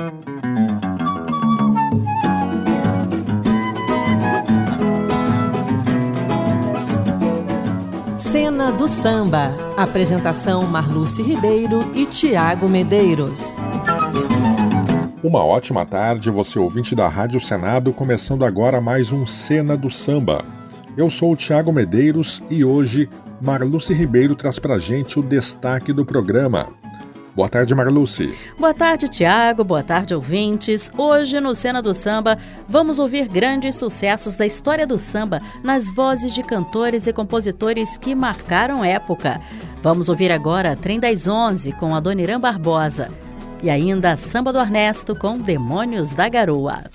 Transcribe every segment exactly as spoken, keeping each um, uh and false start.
Cena do Samba. Apresentação Marluce Ribeiro e Tiago Medeiros. Uma ótima tarde, você ouvinte da Rádio Senado, começando agora mais um Cena do Samba. Eu sou o Tiago Medeiros e hoje Marluce Ribeiro traz pra gente o destaque do programa. Boa tarde, Marluce. Boa tarde, Tiago. Boa tarde, ouvintes. Hoje, no Cena do Samba, vamos ouvir grandes sucessos da história do samba nas vozes de cantores e compositores que marcaram época. Vamos ouvir agora Trem das Onze, com Adoniran Barbosa. E ainda Samba do Ernesto, com Demônios da Garoa.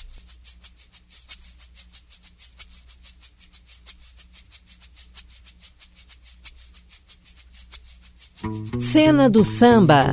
Cena do Samba.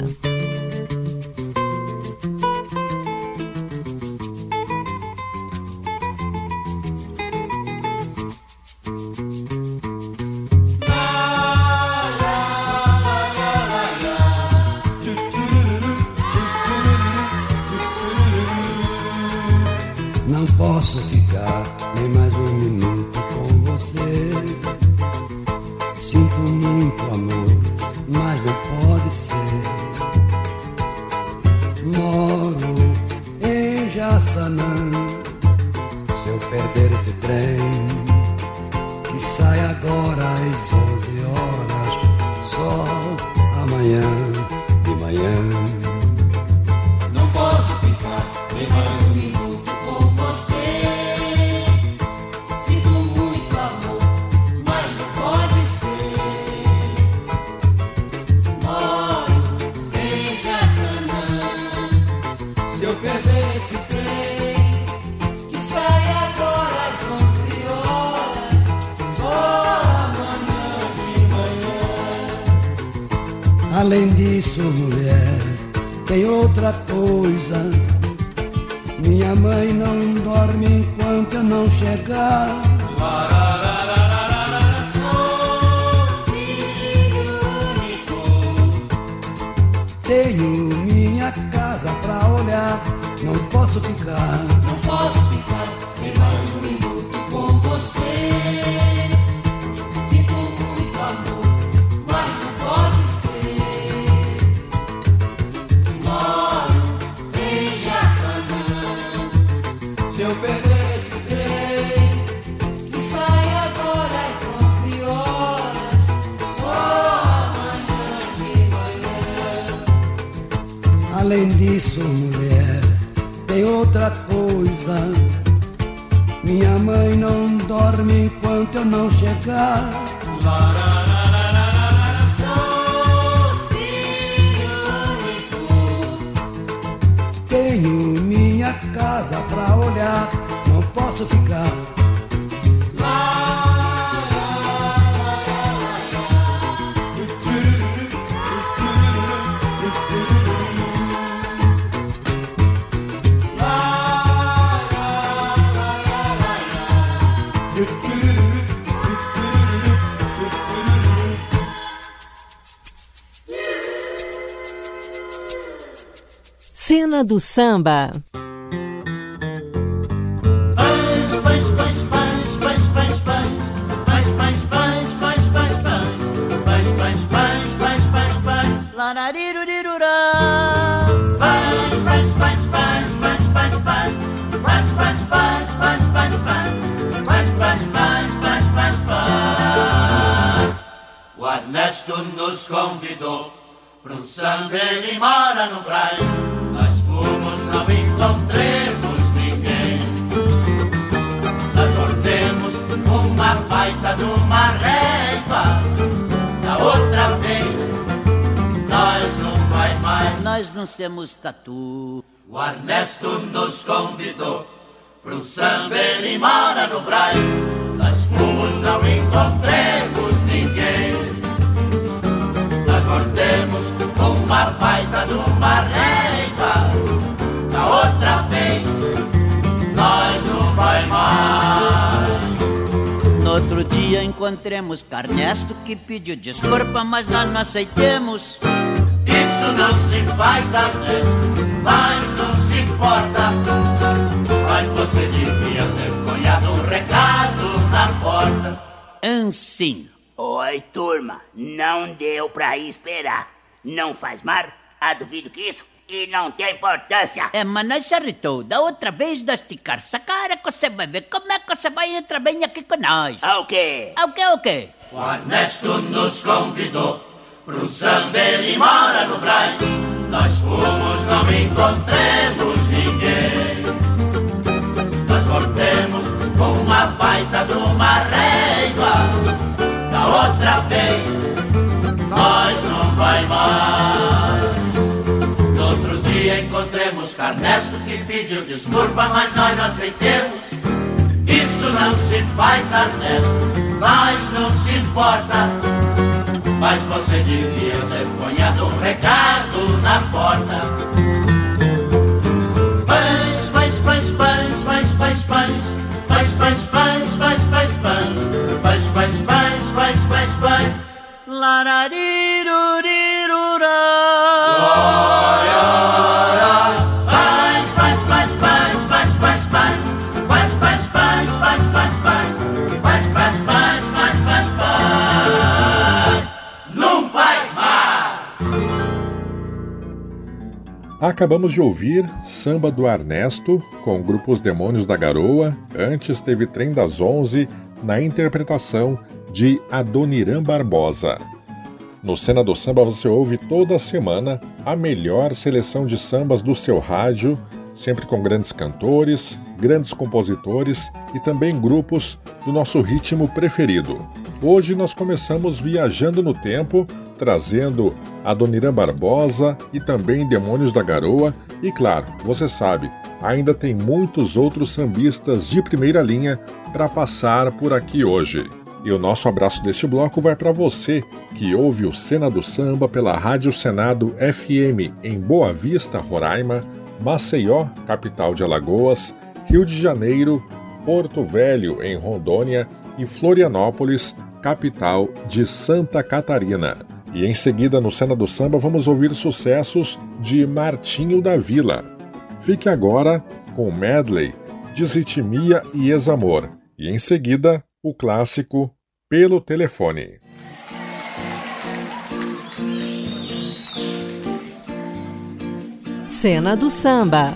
Não posso ficar nem mais um minuto com você. Sinto muito amor, mas não pode ser. Moro em Jaçanã. Se eu perder esse trem que sai agora às onze horas, só amanhã de manhã. Não posso ficar nem mais um minuto com você. Sinto muito amor, mas não pode ser. Se eu perder esse trem que sai agora às onze horas, só amanhã de manhã. Além disso, mulher, tem outra coisa. Minha mãe não dorme enquanto eu não chegar. Sou filho único. Tenho minha casa pra olhar, não posso ficar. Não posso ficar nem mais um minuto com você. Sinto muito amor, mas não pode ser. Moro em Jaçanã. Se eu perder esse trem que sai agora às onze horas, só amanhã de manhã. Além disso, mulher, tem outra coisa. Minha mãe não dorme enquanto eu não chegar. Sou filho único. Tenho minha casa pra olhar, não posso ficar. Cena do Samba. O Ernesto nos convidou para um samba, ele mora no Brás. Nós fomos, não encontremos ninguém. Nós voltemos uma baita de uma raiva. Da outra vez, nós não vai mais. Nós não somos tatu. O Ernesto nos convidou para um samba, ele mora no Brás. Nós fomos, não encontremos ninguém. Nós voltemos uma baita de uma raiva. Da outra vez, nós não vai mais. No outro dia encontremos Carnesto, que pediu desculpa, mas nós não aceitemos. Isso não se faz, Ernesto, mas não se mansinho. Oi, turma, não deu pra esperar. Não faz mar? Ah, duvido que isso. E não tem importância. É, mas nós já ritou. Da outra vez nós esticar essa cara que você vai ver como é que você vai entrar bem aqui com nós. Ah, o quê? Ah, o quê, o quê? O Ernesto nos convidou pro samba, ele mora no Brás. Nós fomos, não encontremos ninguém. Nós voltemos com uma baita de uma régua. Da outra vez, nós não vai mais. No outro dia encontremos Ernesto que pediu desculpa, mas nós não aceitemos. Isso não se faz, Ernesto, nós não se importa. Mas você devia ter ponhado um recado na porta. Pães, pães, pães, pães, pães, pães, pães, pães, pães, pães, pães, pães, pães, pães, pães, pães, pães, pães, pães, lararirurirurá. Pães, pães, pães, pães, pães, pães, pães, pães, pães, pães, pães, pães, pães, pães, pães, pães, pães, pães, pães. Não faz mal! Acabamos de ouvir Samba do Ernesto, com o grupo Os Demônios da Garoa. Antes teve Trem das Onze, na interpretação de Adoniran Barbosa. No Cena do Samba você ouve toda semana a melhor seleção de sambas do seu rádio, sempre com grandes cantores, grandes compositores e também grupos do nosso ritmo preferido. Hoje nós começamos viajando no tempo, trazendo Adoniran Barbosa e também Demônios da Garoa. E claro, você sabe, ainda tem muitos outros sambistas de primeira linha para passar por aqui hoje. E o nosso abraço deste bloco vai para você que ouve o Cena do Samba pela Rádio Senado F M em Boa Vista, Roraima, Maceió, capital de Alagoas, Rio de Janeiro, Porto Velho, em Rondônia e Florianópolis, capital de Santa Catarina. E em seguida, no Cena do Samba, vamos ouvir sucessos de Martinho da Vila. Fique agora com medley, Desritmia e Ex-Amor. E em seguida, o clássico Pelo Telefone. Cena do Samba.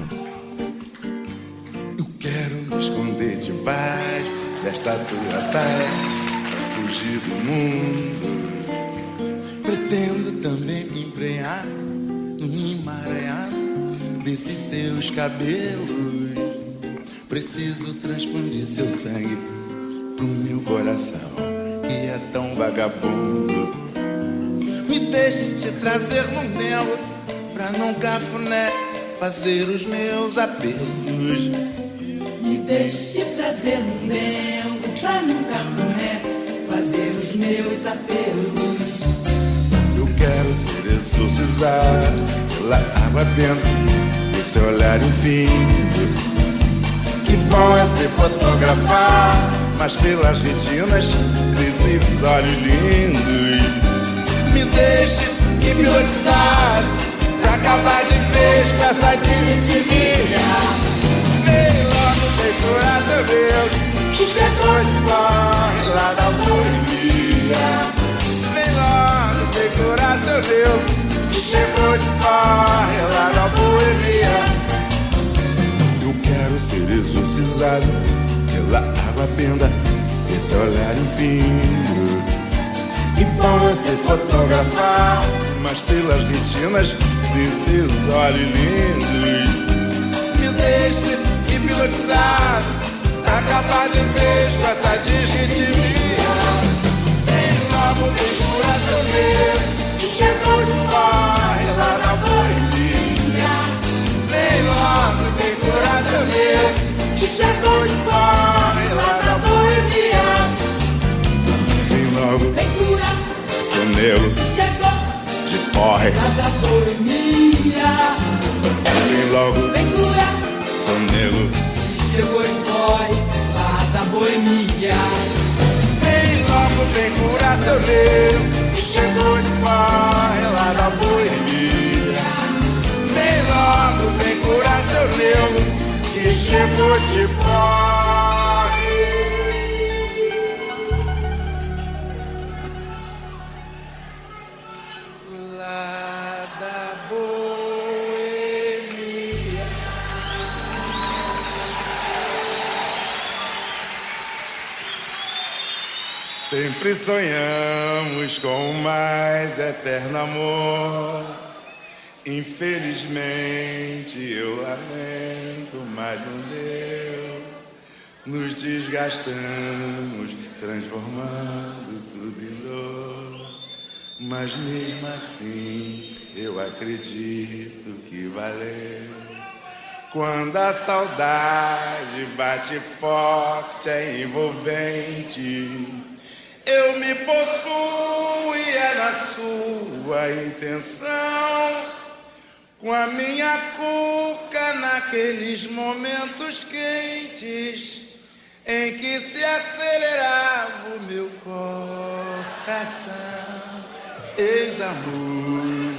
Eu quero me esconder debaixo desta tua saia pra fugir do mundo. Pretendo também me embrenhar num emaranhado desses seus cabelos. Preciso transfundir seu sangue pro meu coração, que é tão vagabundo. Me deixe te trazer no nelo, pra num cafuné fazer os meus apelos. Me deixe te trazer no nelo, pra num cafuné fazer os meus apelos. Eu quero ser exorcizado pela água dentro desse olhar infinito. Que bom é se fotografar, mas pelas retinas desses olhos lindos. Me deixe hipnotizar pra acabar de vez com essa diritmia. Vem logo, vem curar seu Deus, que chegou de corre lá da boemia. Vem logo, vem curar seu Deus, que chegou de corre lá da boemia. Eu quero ser exorcizado pela água benta, esse olhar infinito. Que bom é se fotografar, mas pelas retinas desses olhos lindos. Me deixe hipnotizado pra acabar de vez com essa desritmia. Vem logo, vem curar seu medo, que chegou de corre lá na boemia. Vem logo, vem curar seu medo, que chegou de corre lá na boemia. Vem logo, Vem curar seu negro que chegou de corre. lá da boemia. Vem logo, Vem curar seu negro. que chegou e corre lá da boemia. Vem logo, vem curar seu negro, que chegou de corre lá da boemia. Vem logo, vem curar seu negro, que chegou de corre. Sempre sonhamos com o mais eterno amor. Infelizmente eu lamento, mas não deu. Nos desgastamos, transformando tudo em dor. Mas mesmo assim eu acredito que valeu. Quando a saudade bate forte, é envolvente. Eu me possuo e é na sua intenção. Com a minha cuca naqueles momentos quentes em que se acelerava o meu coração. Ex-amor.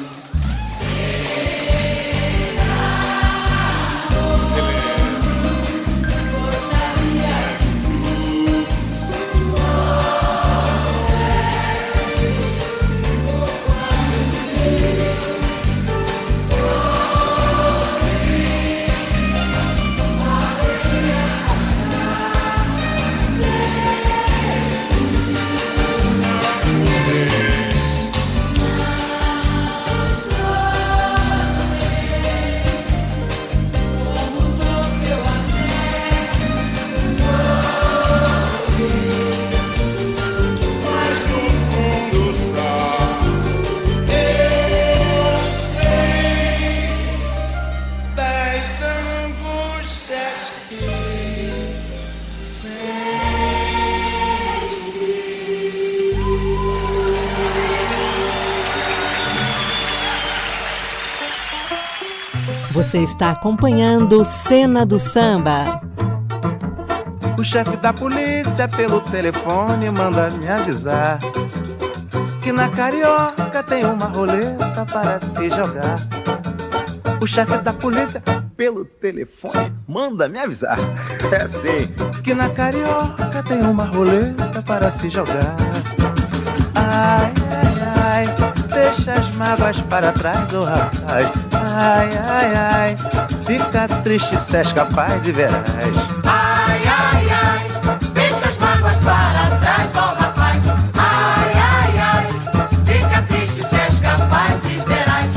Você está acompanhando Cena do Samba. O chefe da polícia pelo telefone manda me avisar que na Carioca tem uma roleta para se jogar. O chefe da polícia pelo telefone manda me avisar, é assim, que na Carioca tem uma roleta para se jogar. Ai, ai, ai, deixa as mágoas para trás, oh rapaz. Ai, ai, ai, fica triste se és capaz e verás. Ai, ai, ai, deixa as mágoas para trás, ó oh, rapaz. Ai, ai, ai, fica triste se és capaz e verás.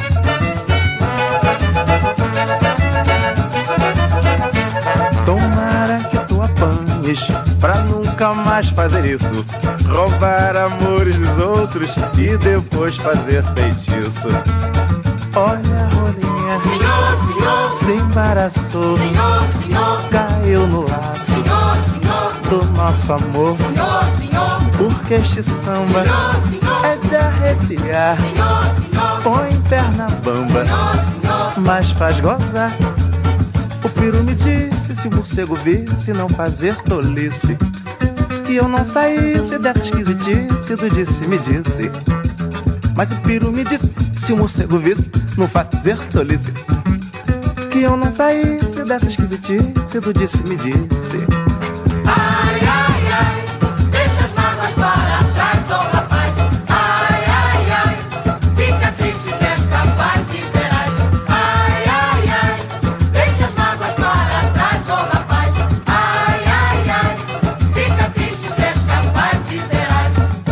Tomara que tu apanhes pra nunca mais fazer isso. Roubar amores dos outros e depois fazer feitiço. Olha a rolinha, senhor, senhor, se embaraçou, senhor, senhor, caiu no laço, senhor, senhor, do nosso amor, senhor, senhor, porque este samba senhor, senhor, é de arrepiar, senhor, senhor, põe perna bamba, senhor, senhor, mas faz gozar. O peru me disse, se o morcego visse, não fazer tolice, que eu não saísse dessa esquisitice do disse-me disse. Mas o peru me disse, se o morcego visse, não fazer tolice, que eu não saísse dessa esquisitice do disse-me disse. Ai, ai, ai, deixa as mágoas para trás, ó oh, rapaz. Ai, ai, ai, fica triste se és capaz e verás. Ai, ai, ai, deixa as mágoas para trás, ó oh, rapaz. Ai, ai, ai, fica triste se és capaz e verás.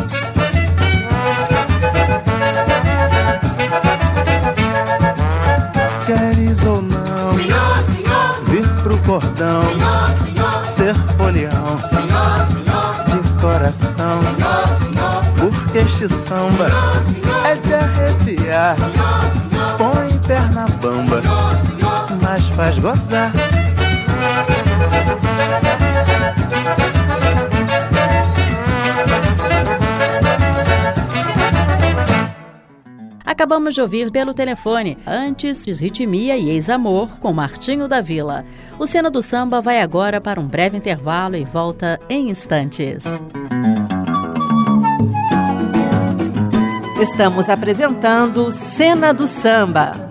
Queres ou não, senhor, senhor, vir pro cordão, senhor, senhor, ser folião, senhor, senhor, de coração, senhor, senhor, porque este samba senhor, senhor, é de arrepiar, senhor, senhor, põe perna bamba, senhor, senhor, mas faz gozar. Acabamos de ouvir pelo telefone, antes, Ritmia e Ex-Amor, com Martinho da Vila. O Cena do Samba vai agora para um breve intervalo e volta em instantes. Estamos apresentando Cena do Samba.